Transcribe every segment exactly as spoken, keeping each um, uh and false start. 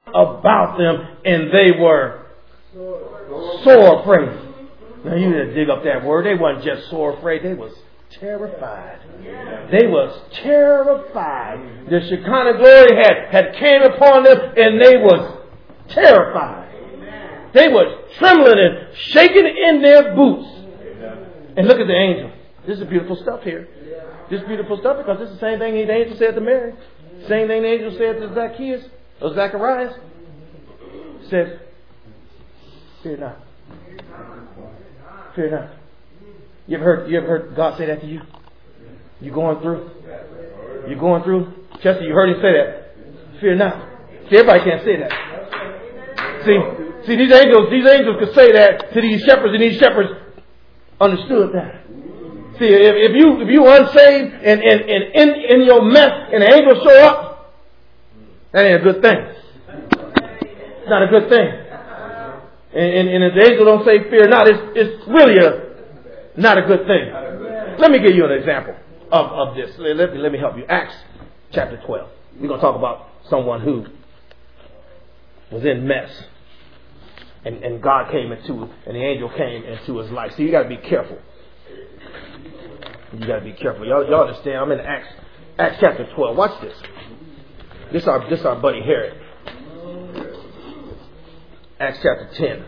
about them, and they were sore afraid. Now you need to dig up that word. They wasn't just sore afraid, they was terrified. They was terrified. The Shekinah glory had, had came upon them, and they was terrified. They was trembling and shaking in their boots. And look at the angel. This is beautiful stuff here. This is beautiful stuff because this is the same thing the angel said to Mary. Same thing the angel said to Zacchaeus or Zacharias. He says, fear not. Fear not. You ever heard, you ever heard God say that to you? You going through? You going through? Chester, you heard him say that. Fear not. See, everybody can't say that. See, see, these angels, these angels could say that to these shepherds, and these shepherds understood that. See, if, if you if you unsaved and, and, and in, in your mess and the angels show up, that ain't a good thing. It's not a good thing. And, and, and if the angel don't say fear not, it's, it's really a not a good thing. Let me give you an example of, of this. Let me, let me help you. Acts chapter twelve. We're going to talk about someone who was in mess. And, and God came into, and the angel came into his life. So you got to be careful. You got to be careful. Y'all, y'all understand? I'm in Acts, Acts chapter twelve. Watch this. This is our, this our buddy Herod. Acts chapter ten.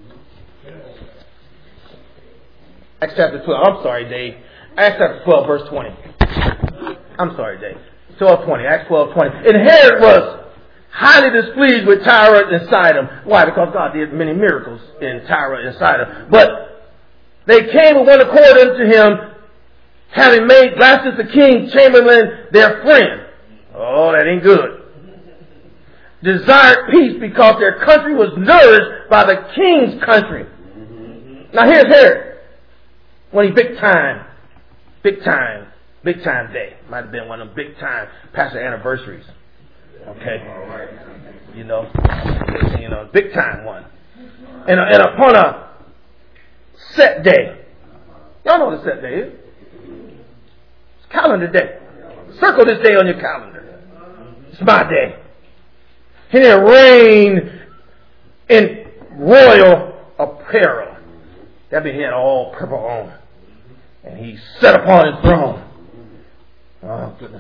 Acts chapter twelve. I'm sorry, Dave. Acts chapter twelve, verse twenty. I'm sorry, Dave. twelve twenty. Acts twelve twenty. And Herod was highly displeased with Tyre and Sidon. Why? Because God did many miracles in Tyre and Sidon. But they came with one accord unto him, having made Blastus the king chamberlain their friend. Oh, that ain't good. Desired peace because their country was nourished by the king's country. Now here's Herod. When he big time, big time, big time day. Might have been one of them big time pastor anniversaries. Okay. You know, you know, big time one. And, and upon a set day. Y'all know what a set day is. It's calendar day. Circle this day on your calendar. It's my day. And it reigned in royal apparel. That means he had all purple on. And he sat upon his throne. Oh, goodness.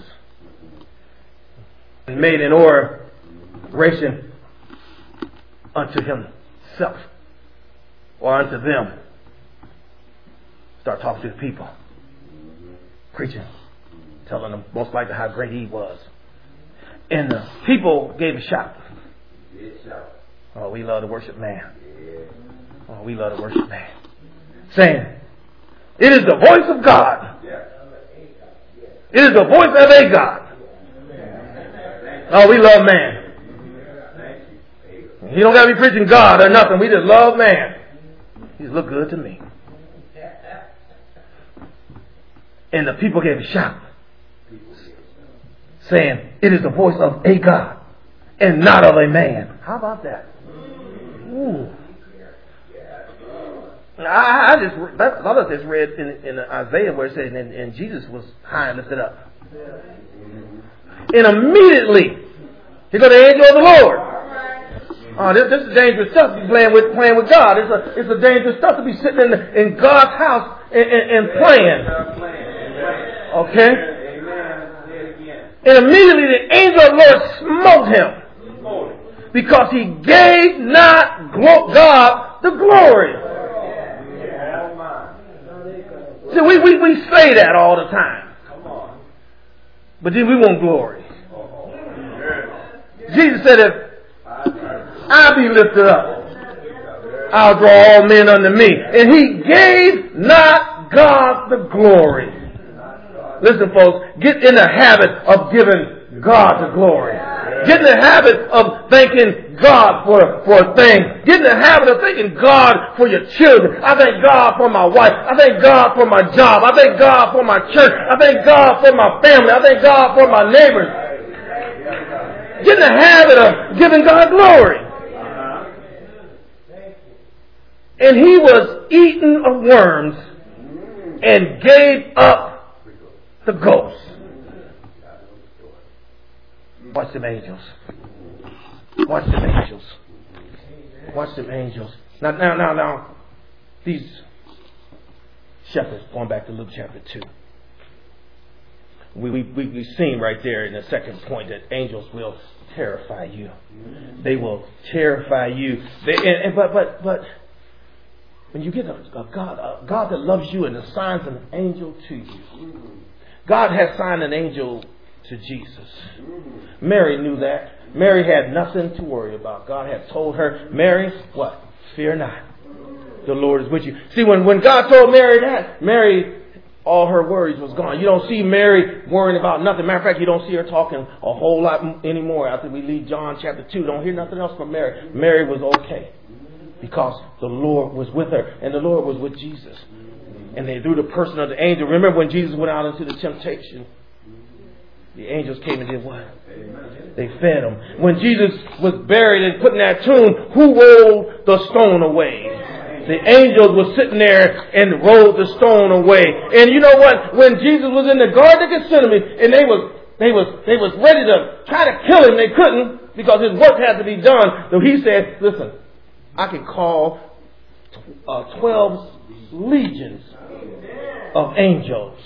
And made an oration unto himself or unto them. Start talking to the people. Preaching. Telling them most likely how great he was. And the people gave a shout. Oh, we love to worship man. Oh, we love to worship man. Saying, it is the voice of God. It is the voice of a God. Oh, we love man. He don't got to be preaching God or nothing. We just love man. He just look good to me. And the people gave a shout. Saying, it is the voice of a God and not of a man. How about that? Ooh. I, I just, that, I just read in, in Isaiah where it says, and, and Jesus was high and lifted up. And immediately, here goes the angel of the Lord. Oh, this, this is dangerous stuff to be playing with, playing with God. It's a, it's a dangerous stuff to be sitting in, the, in God's house and, and, and playing. Okay? And immediately the angel of the Lord smote him because he gave not God the glory. See, we, we, we say that all the time. But then we want glory. Jesus said, if I be lifted up, I'll draw all men unto me. And he gave not God the glory. Listen, folks, get in the habit of giving God the glory. Get in the habit of thanking God for, for a thing. Get in the habit of thanking God for your children. I thank God for my wife. I thank God for my job. I thank God for my church. I thank God for my family. I thank God for my neighbors. Get in the habit of giving God glory. And he was eaten of worms and gave up the ghost. Watch them angels. Watch them angels. Watch them angels. Now, now, now, now, these shepherds, going back to Luke chapter two. We, we, we, we've seen right there in the second point that angels will terrify you. They will terrify you. They, and, and, but, but, but, when you get a, a God, a God that loves you and assigns an angel to you. God has assigned an angel to Jesus. Mary knew that. Mary had nothing to worry about. God had told her, Mary, what? Fear not. The Lord is with you. See, when, when God told Mary that, Mary, all her worries was gone. You don't see Mary worrying about nothing. Matter of fact, you don't see her talking a whole lot anymore after we leave John chapter two. Don't hear nothing else from Mary. Mary was okay because the Lord was with her and the Lord was with Jesus. And they through the person of the angel. Remember when Jesus went out into the temptation? The angels came and did what? They fed him. When Jesus was buried and put in that tomb, who rolled the stone away? The angels were sitting there and rolled the stone away. And you know what? When Jesus was in the Garden of Gethsemane and they was they was they was ready to try to kill him, they couldn't because his work had to be done. So he said, "Listen, I can call uh, twelve legions of angels."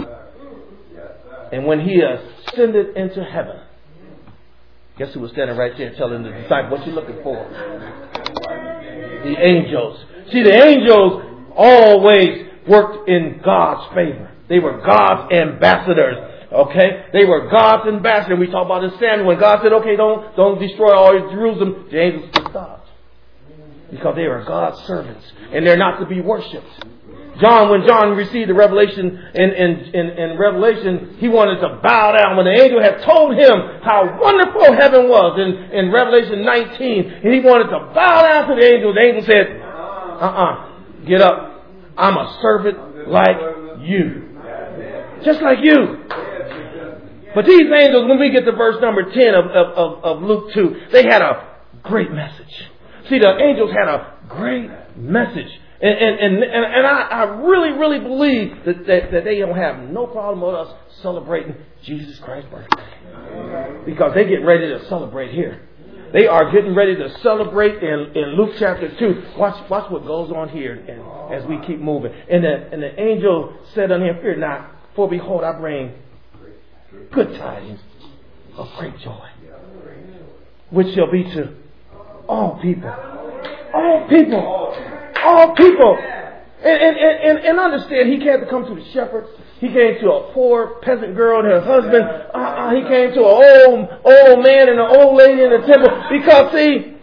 And when he ascended into heaven, guess who was standing right there telling the disciples, "What you looking for?" The angels. See, the angels always worked in God's favor. They were God's ambassadors. Okay? They were God's ambassadors. We talk about this Samuel. When God said, okay, don't, don't destroy all of Jerusalem, the angels stopped. Because they are God's servants. And they're not to be worshipped. John, when John received the revelation in, in, in, in Revelation, he wanted to bow down. When the angel had told him how wonderful heaven was in, in Revelation nineteen, and he wanted to bow down to the angel, the angel said, uh-uh, get up. I'm a servant like you. Just like you. But these angels, when we get to verse number ten of, of, of, of Luke two, they had a great message. See, the angels had a great message. And, and, and, and I, I really, really believe that, that, that they don't have no problem with us celebrating Jesus Christ's birthday. Because they get ready to celebrate here. They are getting ready to celebrate in, in Luke chapter two. Watch, watch what goes on here and, as we keep moving. And the, and the angel said unto him, fear not, for behold, I bring good tidings of great joy, which shall be to all people. All people. All people. And, and, and, and understand, he came to come to the shepherds. He came to a poor peasant girl and her husband. Uh, uh, he came to an old, old man and an old lady in the temple. Because, see,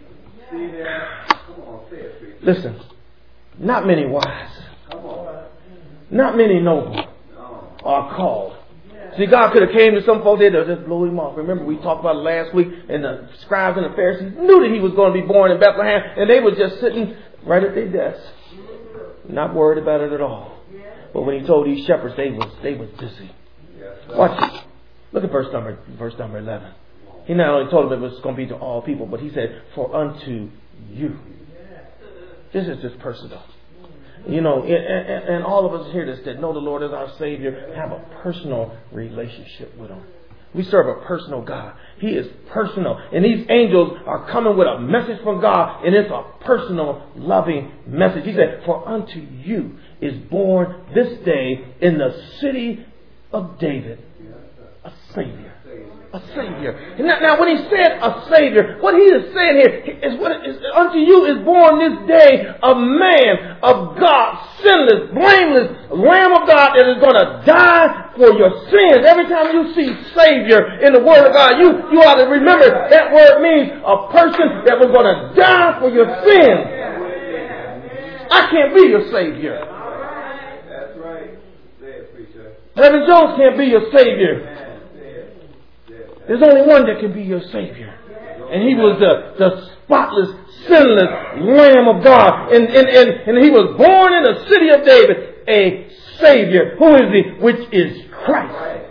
listen, not many wise, not many noble are called. See, God could have came to some folks there to just blow him off. Remember, we talked about it last week, and the scribes and the Pharisees knew that he was going to be born in Bethlehem, and they were just sitting right at their desks, not worried about it at all. But when he told these shepherds, they was they was busy. Watch it. Look at verse number verse number eleven. He not only told them it was going to be to all people, but he said, "For unto you." This is just personal. You know, and, and, and all of us here that, that know the Lord as our Savior have a personal relationship with Him. We serve a personal God. He is personal. And these angels are coming with a message from God. And it's a personal, loving message. He said, for unto you is born this day in the city of David a Savior. A Savior. And now, now, when he said a Savior, what he is saying here is, what is unto you is born this day a man of God, sinless, blameless, Lamb of God that is going to die for your sins. Every time you see Savior in the Word of God, you, you ought to remember that word means a person that was going to die for your sins. I can't be your Savior. That's right. Reverend Jones can't be your Savior. There's only one that can be your Savior. And he was the, the spotless, sinless Lamb of God. And, and, and, and he was born in the city of David, a Savior. Who is he? Which is Christ.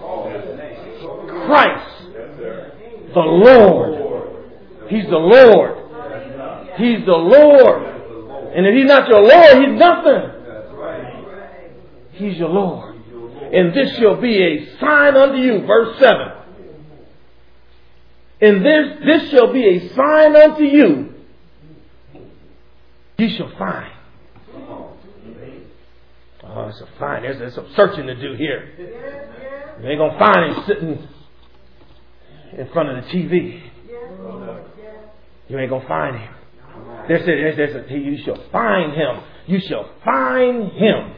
Christ. The Lord. He's the Lord. He's the Lord. And if he's not your Lord, he's nothing. He's your Lord. And this shall be a sign unto you. Verse seven. And this, this shall be a sign unto you. You shall find. Oh, it's a find. There's, there's some searching to do here. You ain't going to find him sitting in front of the T V. You ain't going to find him. There's, there's, there's a, you shall find him. You shall find him.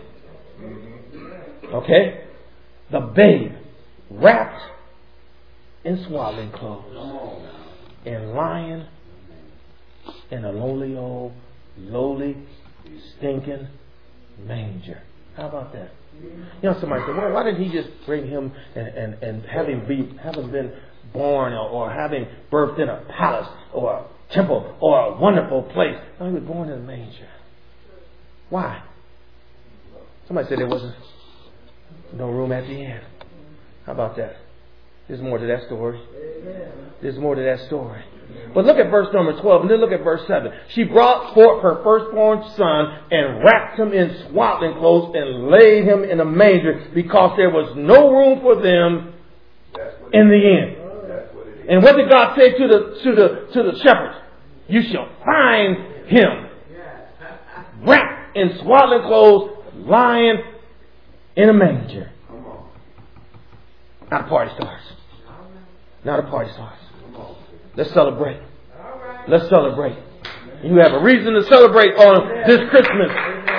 Okay? The babe wrapped in swaddling clothes and lying in a lowly old, lowly, stinking manger. How about that? You know, somebody said, well, why didn't he just bring him and, and, and have him be, have him been born or, or have him birthed in a palace or a temple or a wonderful place? No, he was born in a manger. Why? Somebody said there wasn't no room at the inn. How about that? There's more to that story. There's more to that story. But look at verse number twelve and then look at verse seven. She brought forth her firstborn son and wrapped him in swaddling clothes and laid him in a manger because there was no room for them in the inn. And what did God say to the to the to the shepherds? You shall find him wrapped in swaddling clothes, lying in a manger. Now the party starts. Now the party starts. Let's celebrate. Let's celebrate. You have a reason to celebrate on this Christmas.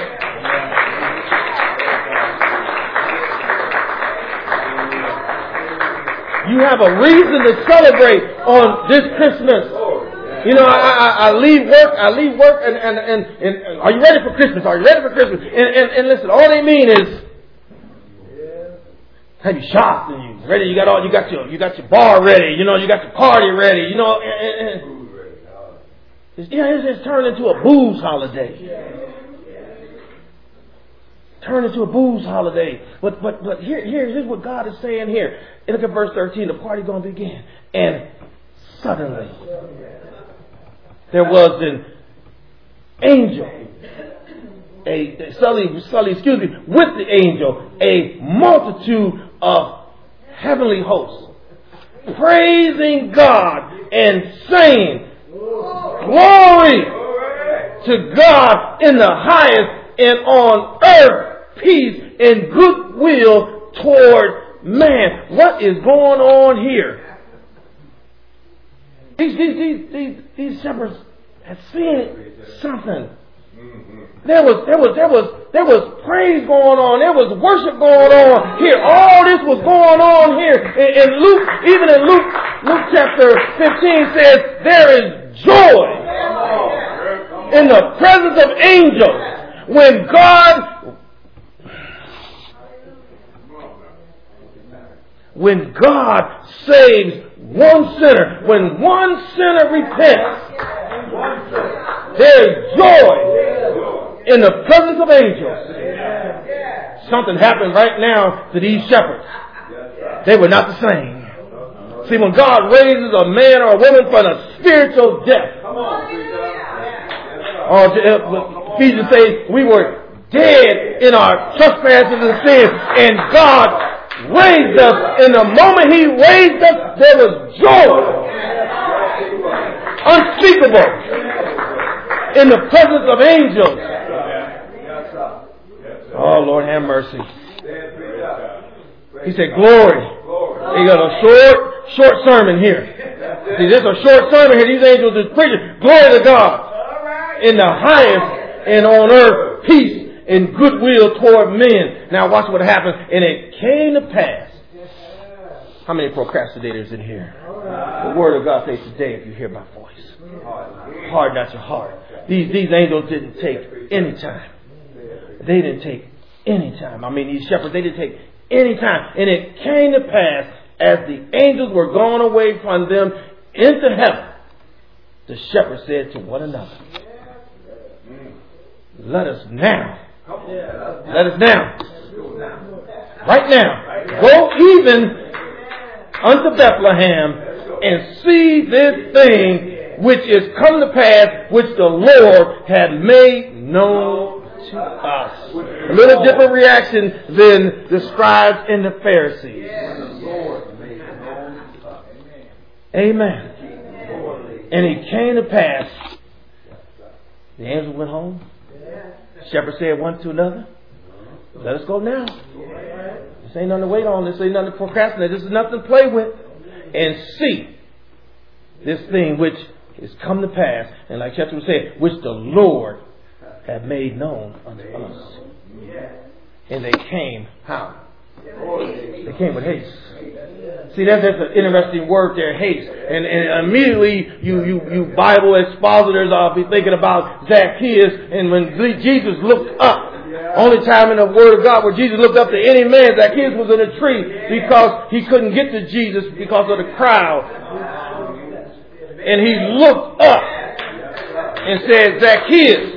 You have a reason to celebrate on this Christmas. You know, I, I, I leave work, I leave work, and, and, and, and are you ready for Christmas? Are you ready for Christmas? And, and, and listen, all they mean is, have you shopped and you ready? You got all, you got your, you got your bar ready. You know, you got your party ready. You know, and, and, it's, yeah, it's, it's turned into a booze holiday. Turned into a booze holiday. But but but here here here's what God is saying here. And look at verse thirteen. The party going to begin, and suddenly there was an angel. A Sully, Sully, excuse me, with the angel, a multitude of heavenly hosts, praising God and saying, "Glory to God in the highest, and on earth peace and goodwill toward man." What is going on here? These these these these, these shepherds had seen something. There was, there was, there was, there was praise going on. There was worship going on here. All this was going on here. And, and Luke, even in Luke, Luke chapter fifteen says, there is joy in the presence of angels when God, when God saves one sinner. When one sinner repents, there is joy in the presence of angels. Something happened right now to these shepherds. They were not the same. See, when God raises a man or a woman from a spiritual death, or Ephesians says we were dead in our trespasses and sins, and God raised us. In the moment He raised us, there was joy unspeakable in the presence of angels. Oh, Lord, have mercy. He said, glory. He got a short, short sermon here. See, there's a short sermon here. These angels are preaching. Glory to God in the highest, and on earth peace and goodwill toward men. Now watch what happens. And it came to pass. How many procrastinators in here? The word of God says today, if you hear my voice, harden not your heart. These, these angels didn't take any time. They didn't take any time. I mean, these shepherds, they didn't take any time. And it came to pass, as the angels were gone away from them into heaven, the shepherds said to one another, let us now, let us now, right now, go even unto Bethlehem and see this thing which is come to pass, which the Lord had made known to us. A little different reaction than the scribes and the Pharisees. Amen. And it came to pass, the angel went home. The shepherd said one to another, let us go now. This ain't nothing to wait on. This ain't nothing to procrastinate. This is nothing to play with. And see this thing which is come to pass. And like Chester was saying, which the Lord had made known unto us. And they came, how? They came with haste. See, that's, that's an interesting word there, haste. And, and immediately you, you, you Bible expositors will be thinking about Zacchaeus. And when Jesus looked up, only time in the Word of God where Jesus looked up to any man, Zacchaeus was in a tree because he couldn't get to Jesus because of the crowd. And he looked up and said, Zacchaeus,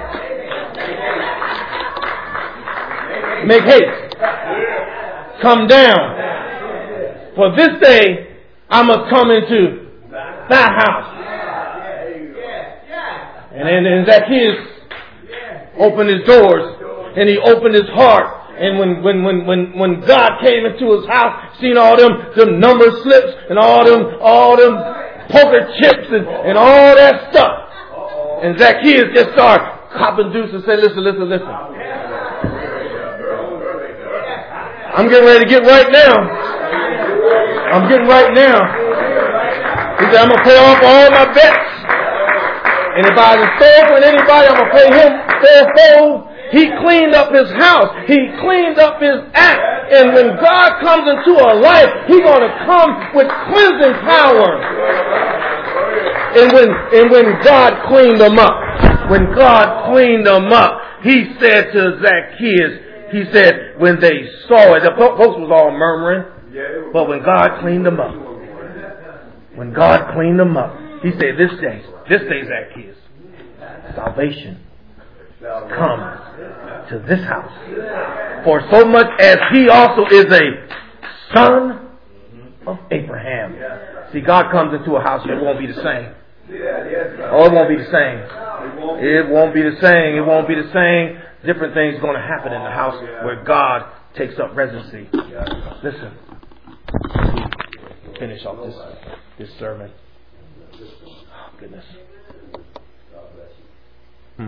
make haste. Come down. For this day I must come into thy house. And then and Zacchaeus opened his doors and he opened his heart. And when, when, when, when, when God came into his house, seen all them, them number slips and all them, all them poker chips and, and all that stuff. And Zacchaeus just started copping deuce and said, listen, listen, listen. I'm getting ready to get right now. I'm getting right now. He said, I'm going to pay off all my bets. And if I was stole with anybody, I'm going to pay him fourfold. He cleaned up his house. He cleaned up his act. And when God comes into our life, He's going to come with cleansing power. And when, and when God cleaned them up, when God cleaned them up, He said to Zacchaeus, He said, when they saw it, the folks was all murmuring, but when God cleaned them up, when God cleaned them up, He said, this day, this day, Zacchaeus, salvation come to this house. For so much as he also is a son of Abraham. See, God comes into a house, it won't be the same. Oh, it won't be the same. It won't be the same. It won't be the same. Different things are going to happen in the house where God takes up residency. Listen. Finish off this, this sermon. Oh, goodness. Hmm.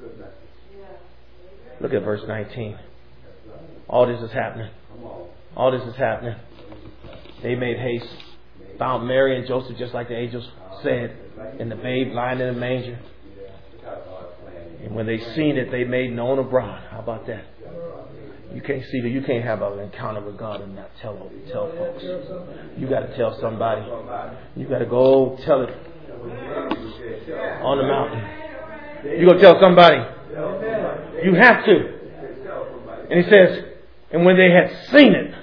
Look at verse nineteen. All this is happening. All this is happening. They made haste. Found Mary and Joseph just like the angels said. And the babe lying in the manger. And when they seen it, they made known abroad. How about that? You can't see that. You can't have an encounter with God and not tell tell folks. You got to tell somebody. You got to go tell it on the mountain. You go tell somebody. You have to. And he says, and when they had seen it,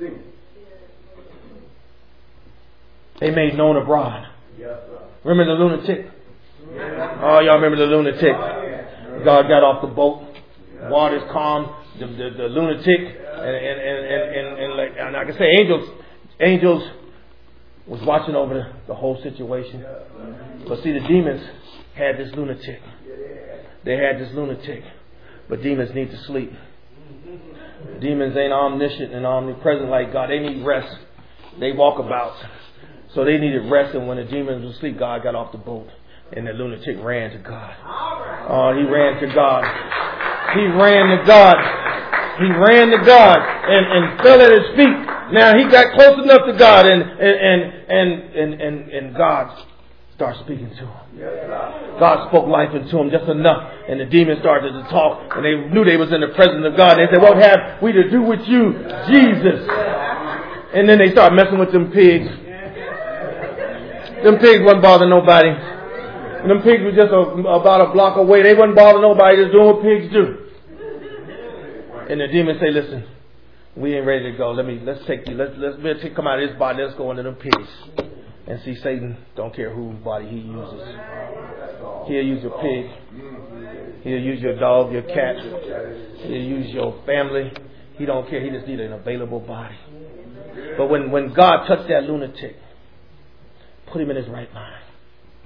they made known abroad. Remember the lunatic? Oh, y'all remember the lunatic? God got off the boat. Water's calm. The, the, the lunatic and and, and, and, and, and like and I can say angels angels was watching over the, the whole situation. But see, the demons had this lunatic. They had this lunatic. But demons need to sleep. Demons ain't omniscient and omnipresent like God. They need rest. They walk about. So they needed rest, and when the demons were asleep, God got off the boat. And the lunatic ran to God. Oh, he ran to God. He ran to God. He ran to God and, and fell at his feet. Now he got close enough to God, and and and and and, and God started speaking to him. God spoke life into him just enough, and the demons started to talk, and they knew they was in the presence of God. They said, "What have we to do with you, Jesus?" And then they started messing with them pigs. Them pigs wasn't bothering nobody. And them pigs were just a, about a block away. They wasn't bothering nobody, just doing what pigs do. And the demons say, "Listen, we ain't ready to go. Let me let's take you. Let's let's, let's come out of this body. Let's go into them pigs." And see, Satan don't care whose body he uses. He'll use your pig. He'll use your dog, your cat. He'll use your family. He don't care. He just needs an available body. But when, when God touched that lunatic, put him in his right mind,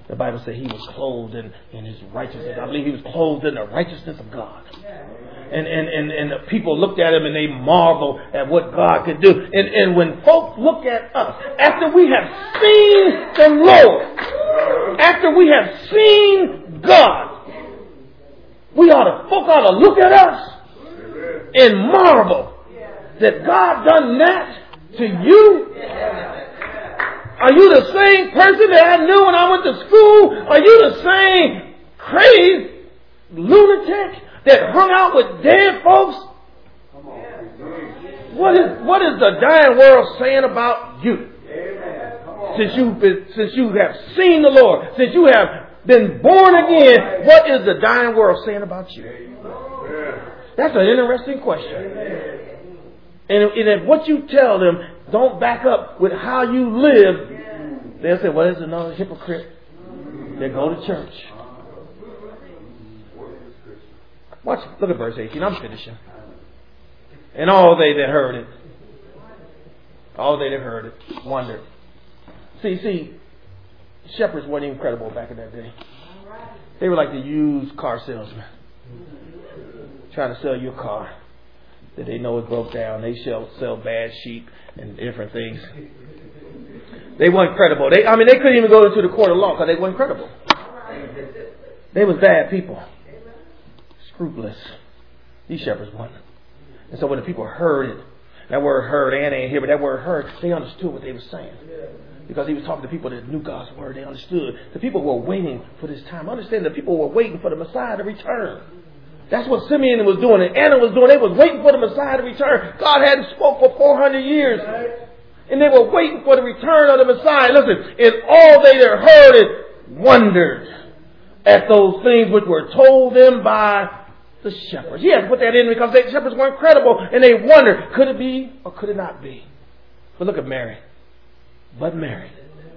The Bible said he was clothed in, in his righteousness. I believe he was clothed in the righteousness of God. And, and, and, and the people looked at him and they marveled at what God could do. And, and when folks look at us, after we have seen the Lord, after we have seen God, we ought to, folk ought to look at us and marvel that God done that to you. Are you the same person that I knew when I went to school? Are you the same crazy lunatic that hung out with dead folks? What is what is the dying world saying about you? Since you since you have seen the Lord, since you have been born again, what is the dying world saying about you? That's an interesting question. And if, and if what you tell them don't back up with how you live, they'll say, well, there's another hypocrite that go to church. Watch, look at verse eighteen. I'm finishing. And all they that heard it, all they that heard it, wondered. See, see, shepherds weren't even credible back in that day. They were like the used car salesman, trying to sell you a car that they know is broke down. They sell sell bad sheep and different things. They weren't credible. They, I mean, they couldn't even go into the court of law because they weren't credible. They was bad people, scrupulous. These shepherds weren't. And so when the people heard it, that word heard, and ain't here, but that word heard, they understood what they were saying. Because he was talking to people that knew God's word. They understood. The people were waiting for this time. Understand, the people were waiting for the Messiah to return. That's what Simeon was doing and Anna was doing. They was waiting for the Messiah to return. God hadn't spoke for four hundred years. And they were waiting for the return of the Messiah. Listen, and all they that heard it wondered at those things which were told them by the shepherds. He had to put that in because the shepherds weren't credible. And they wondered, could it be or could it not be? But look at Mary. But Mary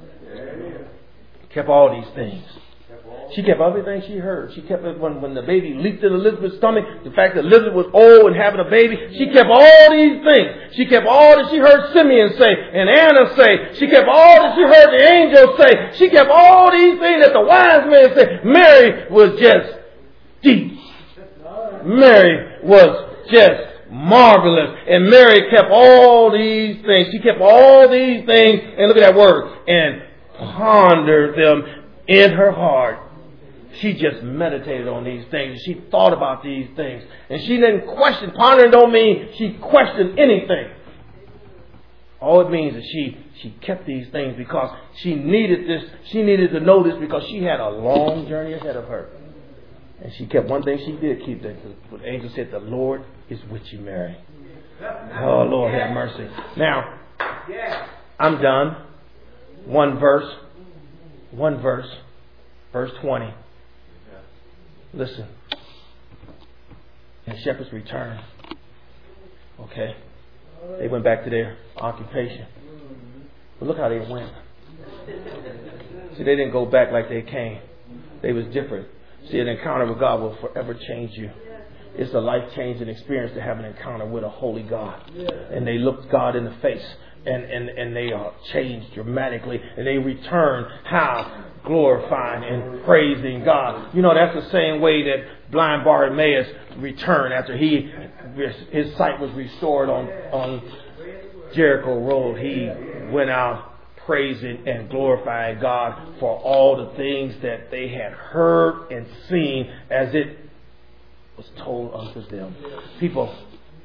kept all these things. She kept everything she heard. She kept it when, when the baby leaped in Elizabeth's stomach. The fact that Elizabeth was old and having a baby. She kept all these things. She kept all that she heard Simeon say and Anna say. She kept all that she heard the angels say. She kept all these things that the wise men said. Mary was just deep. Mary was just marvelous. And Mary kept all these things. She kept all these things. And look at that word. And pondered them in her heart. She just meditated on these things. She thought about these things. And she didn't question. Pondering don't mean she questioned anything. All it means is she, she kept these things because she needed this. She needed to know this because she had a long journey ahead of her. And she kept one thing she did keep. That the angel said, the Lord is with you, Mary. Oh, Lord, have mercy. Now, I'm done. One verse. One verse. Verse twenty. Listen. And the shepherds returned. Okay. They went back to their occupation. But look how they went. See, they didn't go back like they came. They was different. See, an encounter with God will forever change you. It's a life-changing experience to have an encounter with a holy God. And they looked God in the face. And, and, and they are changed dramatically. And they return how? Glorifying and praising God. You know, that's the same way that blind Bartimaeus returned after he his sight was restored on, on Jericho Road. He went out praising and glorifying God for all the things that they had heard and seen as it was told unto them. People,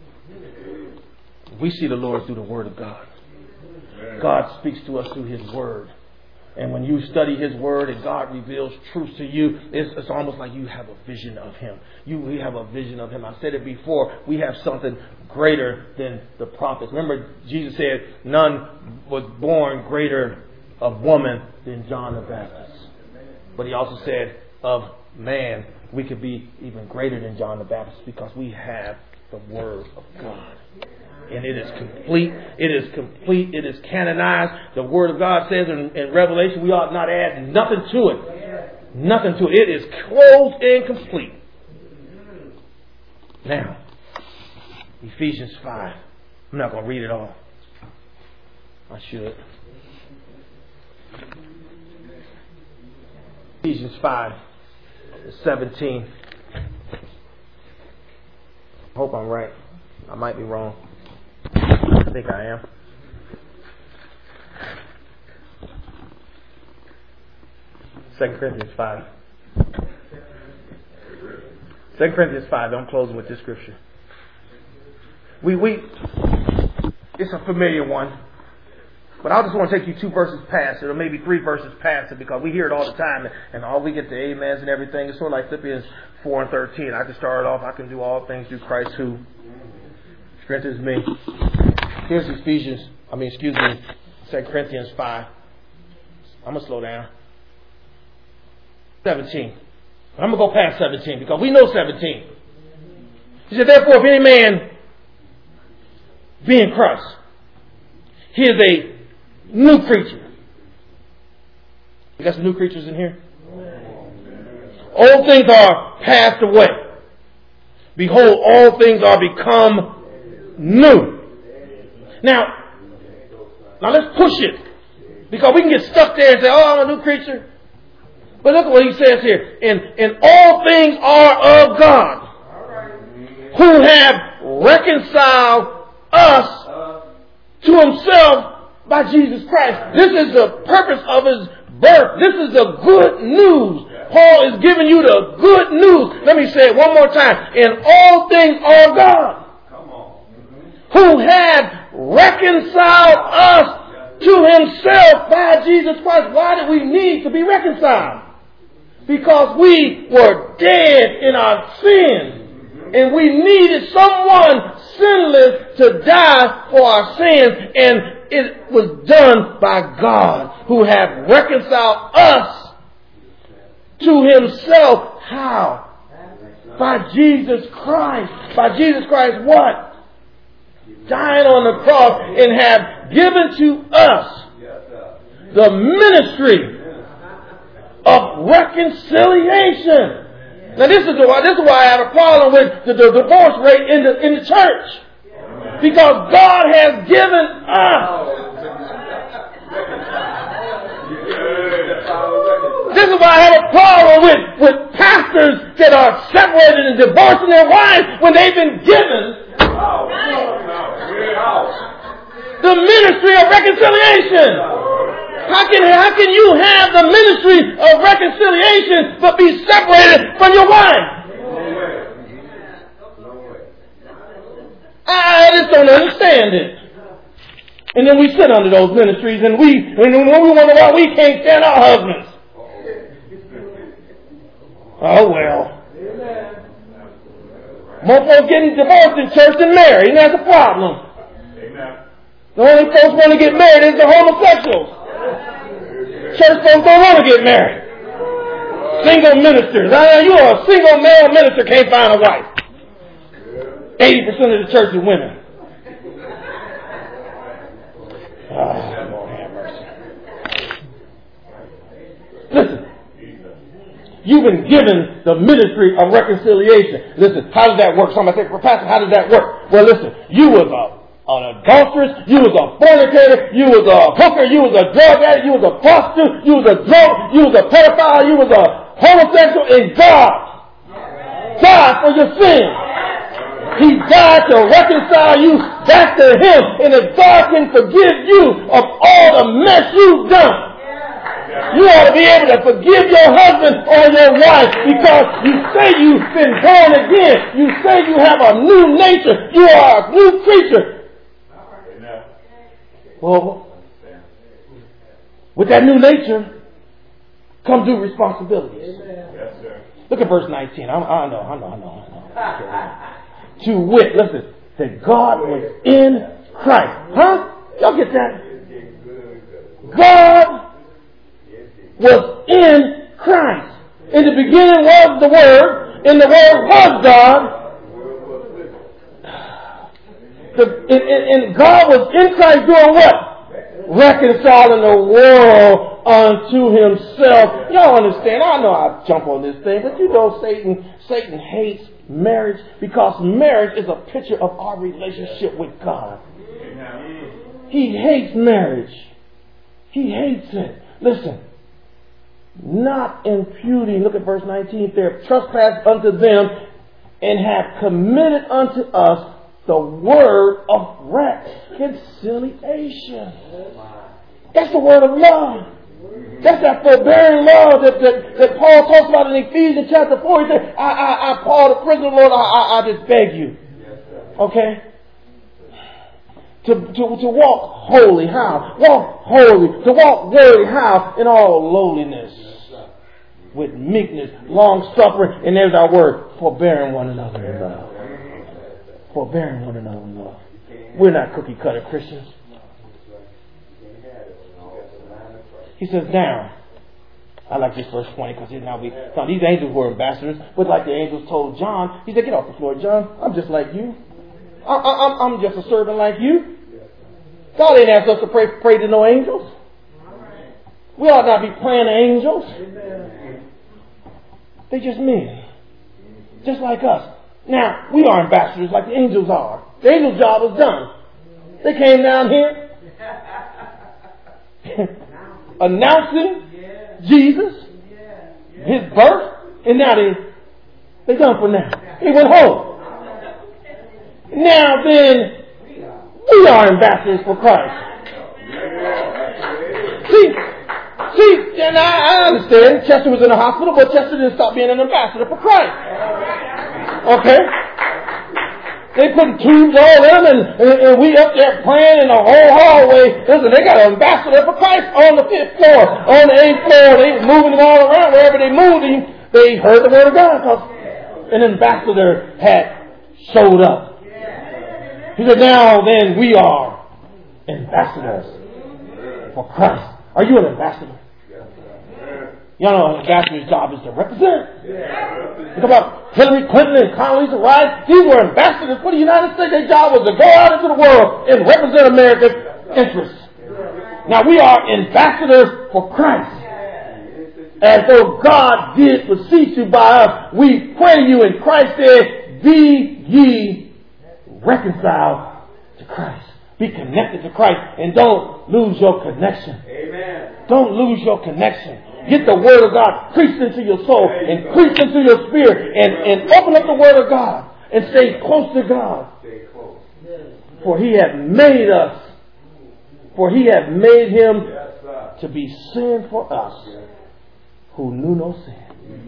we see the Lord through the Word of God. God speaks to us through His Word. And when you study His Word and God reveals truth to you, it's, it's almost like you have a vision of Him. You we have a vision of Him. I said it before. We have something greater than the prophets. Remember, Jesus said, none was born greater of woman than John the Baptist. But He also said, of man, we could be even greater than John the Baptist because we have the Word of God. And it is complete. It is complete. It is canonized. The Word of God says in, in Revelation, we ought not add nothing to it. Nothing to it. It is closed and complete. Now, Ephesians five. I'm not going to read it all. I should. Ephesians five, seventeen. I hope I'm right. I might be wrong. I think I am. Second Corinthians five. Second Corinthians five. I'm closing with this scripture. We we. It's a familiar one. But I just want to take you two verses past it, or maybe three verses past it, because we hear it all the time, and all we get the amens and everything. It's sort of like Philippians four and thirteen. I can start off, I can do all things through Christ who strengthens me. Here's Ephesians, I mean, excuse me, Second Corinthians five. I'm going to slow down. seventeen. I'm going to go past seventeen, because we know seventeen. He said, therefore, if any man be in Christ, he is a new creature. We got some new creatures in here? Old things are passed away. Behold, all things are become new. Now, now let's push it. Because we can get stuck there and say, oh, I'm a new creature. But look at what he says here. And, and all things are of God, who have reconciled us to himself by Jesus Christ. This is the purpose of his birth. This is the good news. Paul is giving you the good news. Let me say it one more time. And all things are God, who had reconciled us to himself by Jesus Christ. Why do we need to be reconciled? Because we were dead in our sins. And we needed someone sinless to die for our sins. And it was done by God, who had reconciled us to himself. How? By Jesus Christ. By Jesus Christ what? Dying on the cross, and have given to us the ministry of reconciliation. Now this is why this is why I have a problem with the, the divorce rate in the in the church. Because God has given us. This is why I have a problem with, with pastors that are separated and divorcing their wives when they've been given the ministry of reconciliation. How can, how can you have the ministry of reconciliation but be separated from your wife? I just don't understand it. And then we sit under those ministries, and we, and when we wonder why we can't stand our husbands. Oh well. More folks getting divorced in church than married, and that's a problem. The only folks want to get married is the homosexuals. Church folks don't want to get married. Single ministers. I know you are a single male minister, can't find a wife. eighty percent of the church is women. Oh, Lord have mercy. Listen. You've been given the ministry of reconciliation. Listen, how does that work? Somebody say, Pastor, how does that work? Well, listen, you was a an adulteress, you was a fornicator, you was a hooker, you was a drug addict, you was a prostitute, you was a drunk, you was a pedophile, you was a homosexual, and God died for your sins. He died to reconcile you back to him, and if God can forgive you of all the mess you've done, you ought to be able to forgive your husband or your wife, because you say you've been born again. You say you have a new nature. You are a new creature. Well, with that new nature comes new responsibilities. Yes, sir. Look at verse nineteen. I, I know, I know, I know, I know. To wit, listen, that God was in Christ. Huh? Y'all get that? God was in Christ. In the beginning was the Word, and the Word was God. The, and, and, and God was in Christ doing what? Reconciling the world unto himself. Y'all understand? I know I jump on this thing, but you know Satan, Satan hates marriage, because marriage is a picture of our relationship with God. He hates marriage. He hates it. Listen, not imputing, look at verse nineteen there, trespass unto them, and have committed unto us the word of reconciliation. That's the word of love. That's that forbearing love that, that, that Paul talks about in Ephesians chapter four. He said, I, I, I Paul, the prisoner, Lord, I, I, I just beg you. Okay? To, to, to walk holy. How? Walk holy. To walk worthy. How? In all lowliness. With meekness, long suffering, and there's our word, forbearing one another in love. Forbearing one another in love. We're not cookie cutter Christians. He says, now, I like this verse twenty because now we now these angels were ambassadors, but like the angels told John, he said, get off the floor, John. I'm just like you. I, I, I'm, I'm just a servant like you. God ain't asked us to pray, pray to no angels. We ought not be praying to angels. They just men. Just like us. Now, we are ambassadors like the angels are. The angel's job is done. They came down here announcing Jesus, His birth, and now they, they done for now. They went home. Now then, we are ambassadors for Christ. See, see, and I, I understand Chester was in the hospital, but Chester didn't stop being an ambassador for Christ. Okay? They put tubes all in, and, and, and we up there praying in the whole hallway. Listen, they got an ambassador for Christ on the fifth floor, on the eighth floor. They were moving him all around. Wherever they moved him, they heard the word of God because an ambassador had showed up. He said, now then we are ambassadors for Christ. Are you an ambassador? Y'all know an ambassador's job is to represent. Think about Hillary Clinton and Condoleezza Rice. These were ambassadors for the United States. Their job was to go out into the world and represent America's interests. Now we are ambassadors for Christ. As though God did beseech you by us, we pray you, and Christ said, be ye reconciled to Christ. Be connected to Christ, and don't lose your connection. Amen. Don't lose your connection. Get the word of God preached into your soul and preached into your spirit, and, and open up the word of God and stay close to God. Stay close. For He hath made us, for He hath made Him to be sin for us who knew no sin,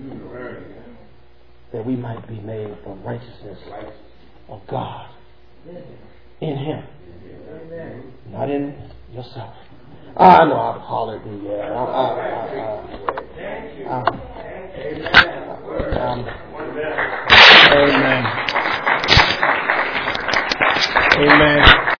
that we might be made the righteousness of God in Him, not in yourself. I know I've hollered the yeah. I, I, I, I, I, um, Amen. Amen.